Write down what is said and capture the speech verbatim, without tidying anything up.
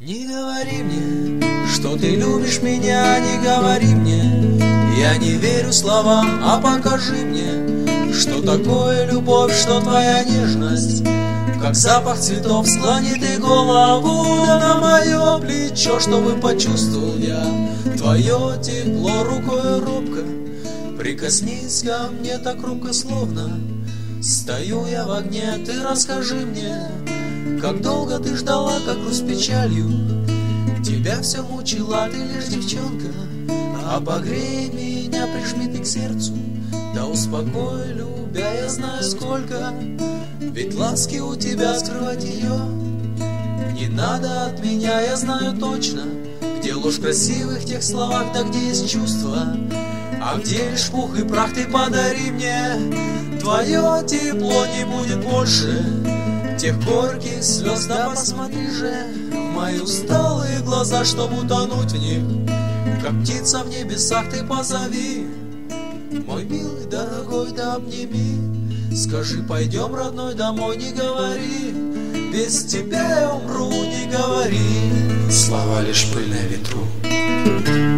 Не говори мне, что ты любишь меня, не говори мне. Я не верю словам, а покажи мне, что такое любовь, что твоя нежность. Как запах цветов склонит и голову на мое плечо, чтобы почувствовал я твое тепло рукой робко. Прикоснись ко мне так робко, словно стою я в огне. Ты расскажи мне, как долго ты ждала, как грусть с печалью тебя все мучила, ты лишь девчонка. Обогрей меня, прижми ты к сердцу, да успокой, любя, я знаю сколько. Ведь ласки у тебя скрывать ее не надо от меня, я знаю точно, где ложь в красивых тех словах, да где есть чувства, а где лишь пух и прах. Ты подари мне твое тепло, не будет больше тех горьких слез. Да посмотри же в мои усталые глаза, чтобы утонуть в них, как птица в небесах. Ты позови, мой милый, дорогой, да обними. Скажи, пойдем, родной, домой, не говори, без тебя я умру, не говори. Слова лишь пыль на ветру.